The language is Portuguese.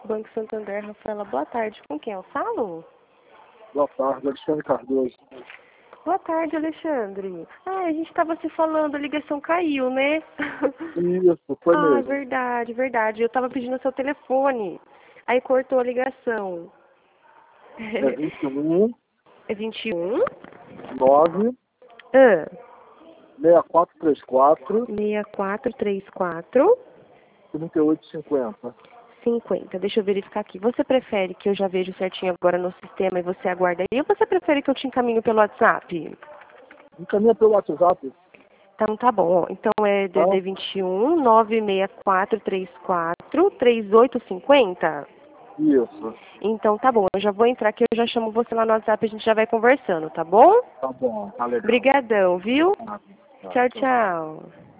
Banco Santander, Rafaela, boa tarde. Com quem eu falo? Boa tarde, Alexandre Cardoso. Boa tarde, Alexandre. Ah, a gente estava se falando, a ligação caiu, né? Isso, foi Ah, mesmo. verdade, verdade. Eu estava pedindo seu telefone. Aí cortou a ligação. É 21 É 21? 9 Ah, 6434 6434 3850. 50. Deixa eu verificar aqui. Você prefere que eu já vejo certinho agora no sistema e você aguarda aí? Ou você prefere que eu te encaminhe pelo WhatsApp? Encaminha pelo WhatsApp, Então tá bom. Então é tá? DD 21 96434 3850. Isso. Então tá bom. Eu já vou entrar aqui, eu já chamo você lá no WhatsApp, a gente já vai conversando, tá bom? Tá bom, tá legal. Obrigadão, viu? Tá, Tchau, tá. tchau.